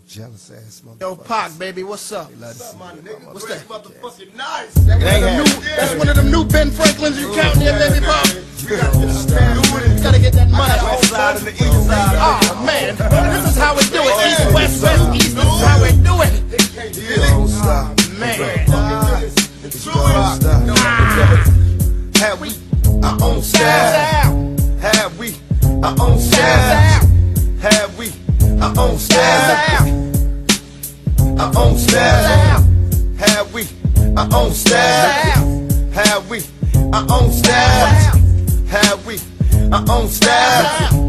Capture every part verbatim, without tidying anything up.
Jealous ass motherfucker. Yo, Pac, baby, what's up? What's up, my nigga? What's that? Motherfucking nice. That new, that's one of them new Ben Franklins you count there, baby, Bob. Gotta get that money. West side and the east side. Oh, man. This is how we do it. East, west, west, east. This is how we do it. Don't stop. Man. Have we our own style? Have we our own style? Have we our own style? Our own style. Have we our own style? Have we our own style? Have we our own style?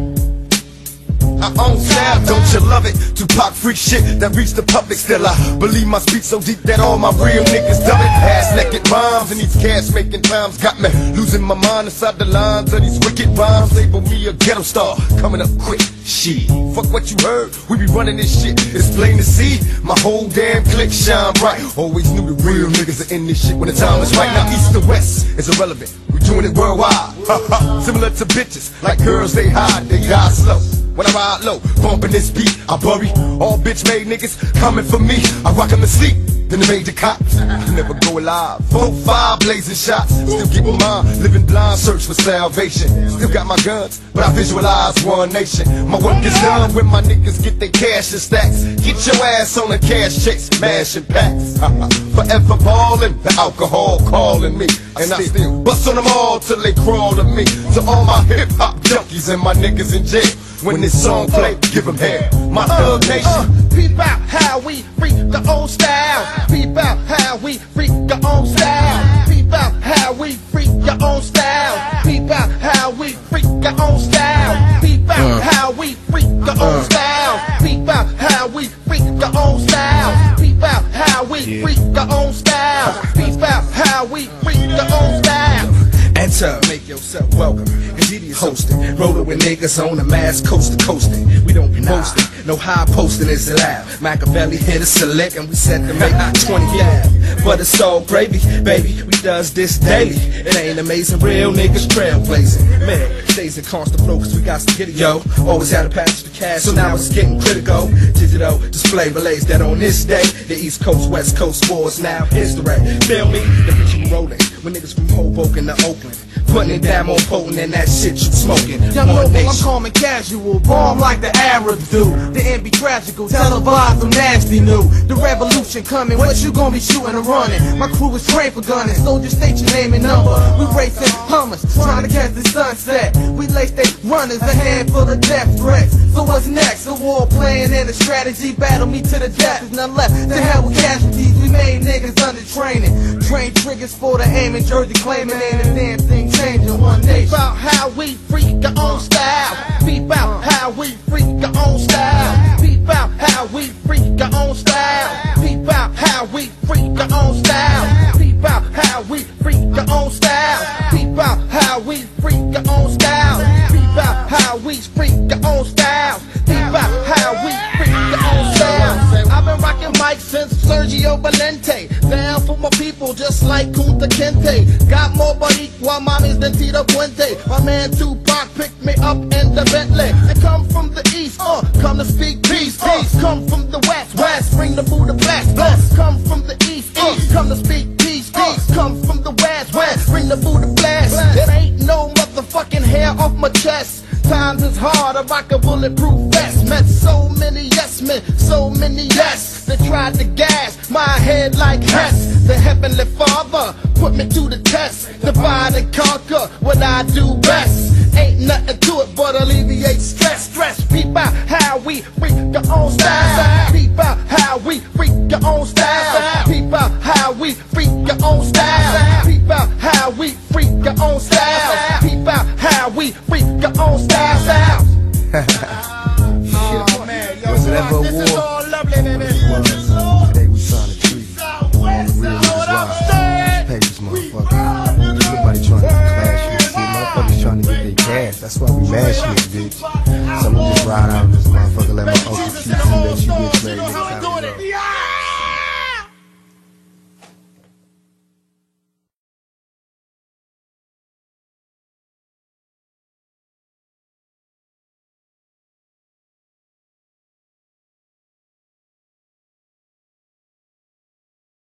Our own style, don't you love it? Tupac freak shit that reached the public. Still I believe my speech so deep that all my real niggas dub it. Ass naked rhymes and these cash making times got me losing my mind inside the lines of these wicked rhymes. Label me a ghetto star, coming up quick. Shit, fuck what you heard, we be running this shit. It's plain to see, my whole damn clique shine bright. Always knew the real niggas are in this shit when the time is right. Now east or west is irrelevant, we doing it worldwide. Similar to bitches, like girls they hide, they die slow. When I ride low, bumping this beat, I bury all bitch-made niggas coming for me. I rock 'em to sleep, then they made the cops. Never go alive. Four, five blazing shots, still getting mine. Living blind, search for salvation. Still got my guns, but I visualize one nation. My work is done when my niggas get their cash and stacks. Get your ass on a cash chase, mashing packs. Forever ballin', the alcohol calling me. And I still bust on them all till they crawl to me. To all my hip-hop junkies and my niggas in jail. When this song play, give them hell. My thug nation. Uh, peep out how we freak the old style. Peep out how we freak the old style. Peep out how we freak your own style. Peep out how we freak your own style. Peep out how we freak the old style. Peep out how we freak the old style. Peep out how we freak the old style. Peep out how we freak the old style. Enter, make yourself welcome. Indeed is hosting. Rolling with niggas on the mass coast to coasting. We don't be boasting. No high posting is allowed. Machiavelli hit a select and we set to make twenty-five. But it's all gravy, baby. We does this daily. It ain't amazing. Real niggas trailblazing. Man, stays in constant flow cause we got to get it, yo. Always had a patch to cash, so now it's getting critical. Digital display relays that on this day, the East Coast, West Coast wars now history. Feel me? The bitch rolling. When niggas from Hoboken to Oakland, putting it down more potent than that shit you smoking. Young local, I'm calm and casual, bomb like the Arabs do. The end be tragical, televised, I'm nasty new. The revolution coming, what you gonna be shooting and running? My crew is trained for gunning, soldiers state your name and number. We racing hummers, trying to catch the sunset. We lay state runners, a handful of death threats. So what's next? A war plan and a strategy, battle me to the death. There's none left, to hell with casualties. We made niggas under training. Train triggers for the aim and jersey claiming. Ain't a damn thing changing one nation. Peep out how we freak our own style. Peep out how we freak our own style. Peep out how we freak our own style. Peep out how we freak our own style. Peep out how we freak our own style. Peep out how we freak our own style. Peep out how we freak our own style. Peep out how we freak our own style. I've been rocking mics since Sergio Valente. Down for my people just like Kunta Kinte. Got more Boricua mommies than Tito Puente. My man Tupac picked me up in the Bentley. And come from the east, uh, come to speak peace, peace. Come from the west, west, bring the Buddha blast, blast. Come from the east, east, come to speak peace, peace. Come from the west, west, bring the Buddha blast. There ain't no motherfucking hair off my chest. Times is hard, I rock a bulletproof vest. Met so many yes men, so many yes. They tried to gas my head like Hess. The Heavenly Father put me to the test. Divide and conquer what I do best. Ain't nothing to it but alleviate stress. Stress, peep out how we freak our own style. Peep out how we freak our own style. Peep out how we freak our own style. Peep out how we freak our own style. Peep out how we freak our own style. Was it ever a war? This is all lovely, baby.